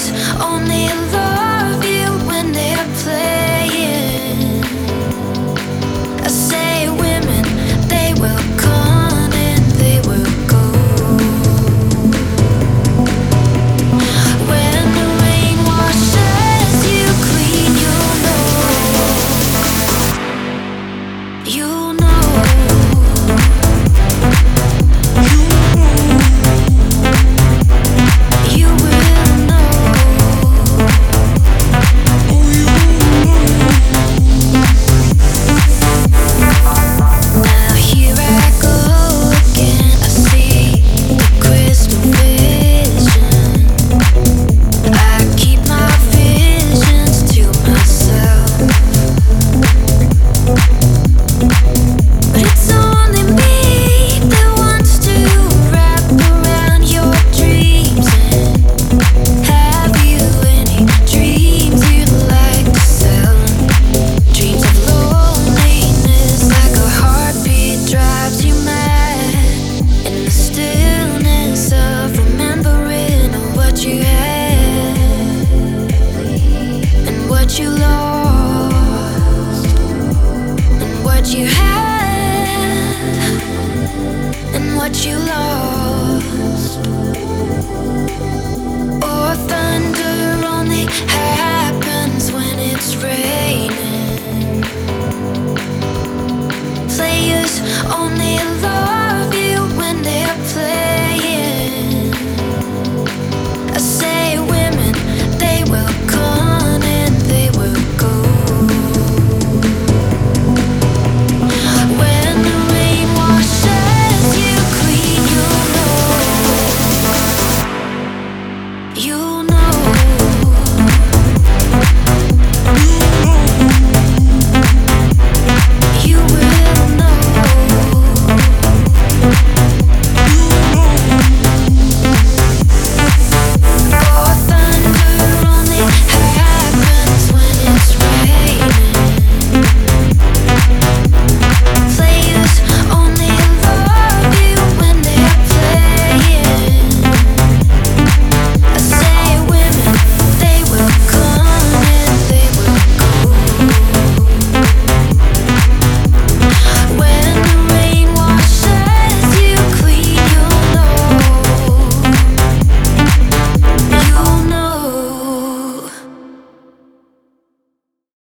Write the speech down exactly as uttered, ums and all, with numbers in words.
only love you when they're playing. I say women, they will come and they will go. When the rain washes you clean, you'll know. You'll know. You will know. Now here I go again. I see the crystal vision. I keep my visions to myself, but it's only me that wants to wrap around your dreams. And have you any dreams you'd like to sell? Dreams of loneliness, like a heartbeat drives you mad. In the stillness of remembering what you had and what you lost, and what you had and what you lost. Or thunder only happens when it's raining. Players only love you when they're playing. I say women, they will come and they will go. When the rain washes you clean, you'll know. You